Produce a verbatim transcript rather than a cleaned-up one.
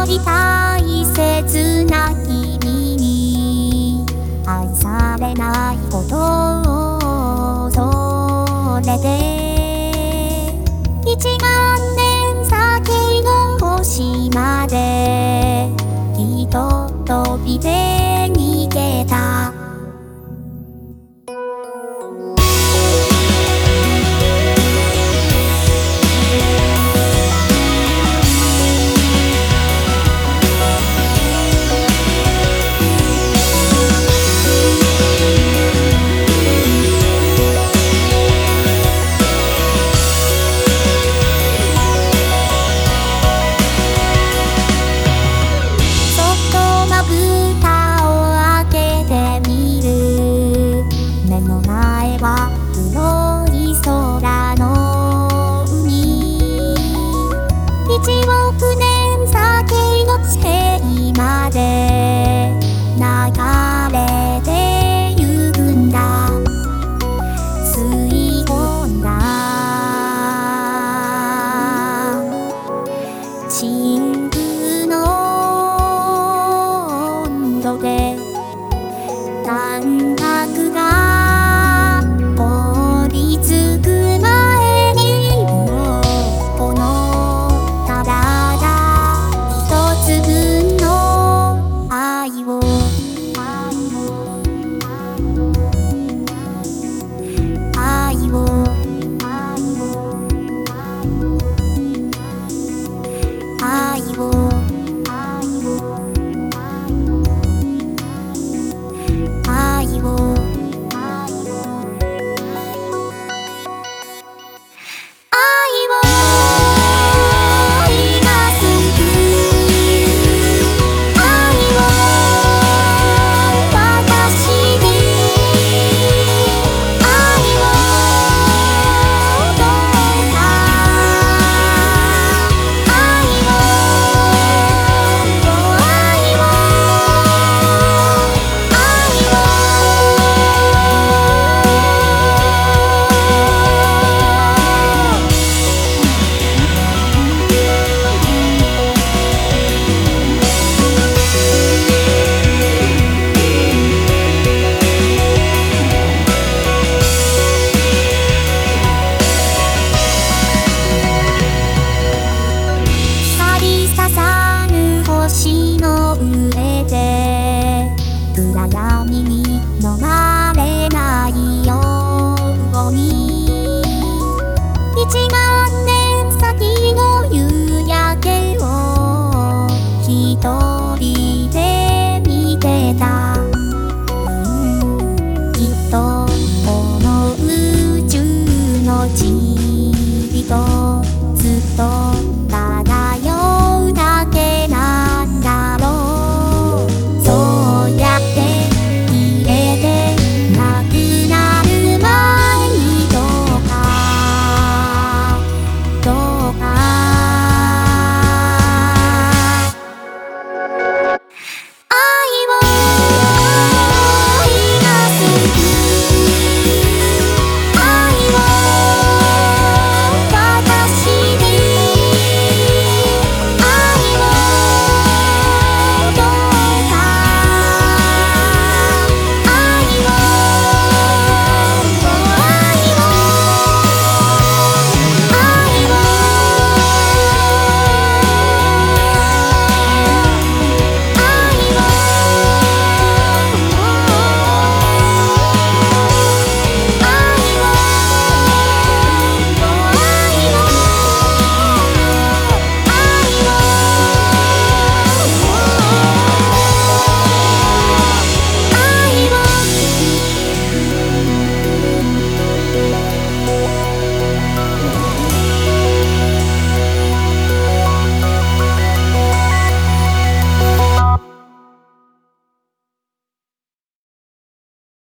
り大切な君に愛されないことをそれで一万年先の星までひととびで逃げた一億年先の地まで流れてゆくんだ吸い込んだ真空の温度で感覚が凍りつく前にもこの星の上で暗闇に逃れないように一万年先の夕焼けを一人で見てた、うん、きっとこの宇宙のちびと